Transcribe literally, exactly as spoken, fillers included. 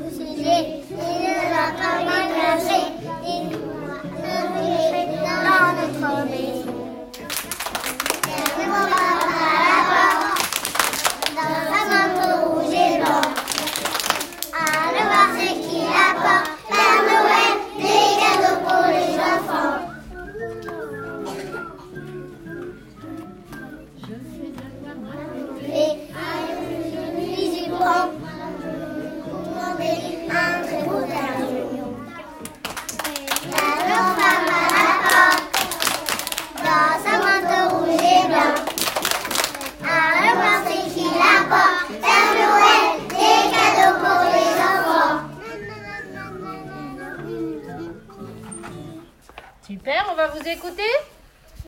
bousiller, il ne va pas m'agresser, il ne vivrait dans notre maison. Et mon papa à la porte, dans un manteau rouge et blanc. Allez voir ce qu'il apporte, Père Noël, des cadeaux pour les enfants. Et un bisou pour demander un très beau cadeau. Alors femme à la porte, dans un manteau rouge et blanc. Allez voir ce qu'il apporte, Père Noël, des cadeaux pour les enfants. Super, on va vous écouter.